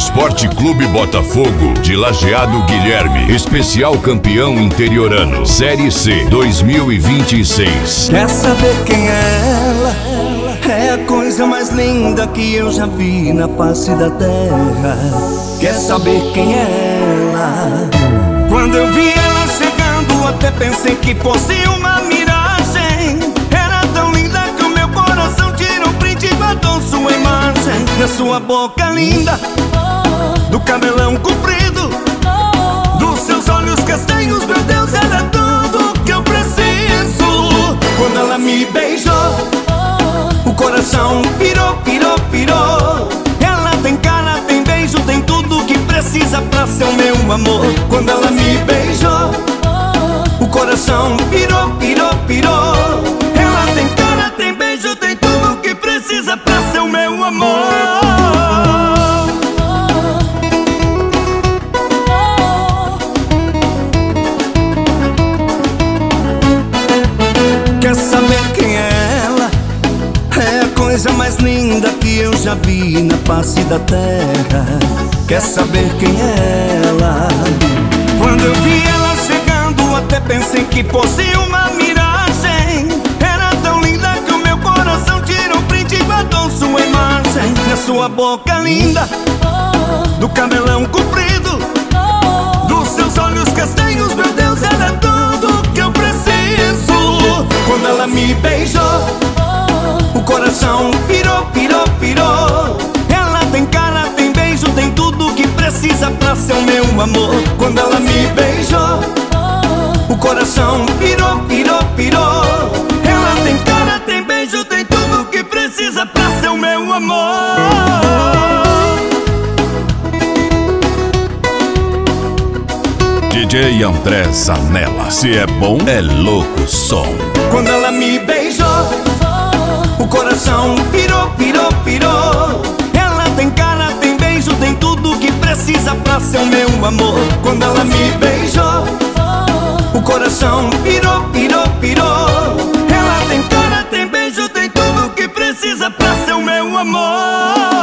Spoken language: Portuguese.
Esporte Clube Botafogo de Lajeado Guilherme, especial campeão interiorano, Série C 2026. Quer saber quem é ela? É a coisa mais linda que eu já vi na face da terra. Quer saber quem é ela? Quando eu vi ela chegando, até pensei que fosse uma miragem. Era tão linda que o meu coração tirou um print e guardou sua imagem. Na sua boca linda, do cabelão comprido, dos seus olhos castanhos, meu Deus, era tudo que eu preciso. Quando ela me beijou, o coração pirou, pirou, pirou. Ela tem cara, tem beijo, tem tudo que precisa pra ser o meu amor. Quando ela me beijou, o coração pirou, pirou, pirou. Ela tem cara, tem beijo, tem tudo que precisa pra ser o meu amor. Quer saber quem é ela? É a coisa mais linda que eu já vi na face da terra. Quer saber quem é ela? Quando eu vi ela chegando, até pensei que fosse uma miragem. Era tão linda que o meu coração tirou um print e guardou sua imagem. Na sua boca linda, do cabelão comprido, dos seus olhos castanhos, meu Deus, era tudo que eu preciso. Quando ela me beijou, o coração pirou, pirou, pirou. Ela tem cara, tem beijo, tem tudo que precisa pra ser o meu amor. Quando ela me beijou, o coração pirou, pirou, pirou. Ela tem cara, tem beijo, tem tudo que precisa pra ser o meu amor. DJ André Zanella, se é bom, é louco som. Quando ela me beijou, o coração pirou, pirou, pirou. Ela tem cara, tem beijo, tem tudo que precisa pra ser o meu amor. Quando ela me beijou, o coração pirou, pirou, pirou. Ela tem cara, tem beijo, tem tudo que precisa pra ser o meu amor.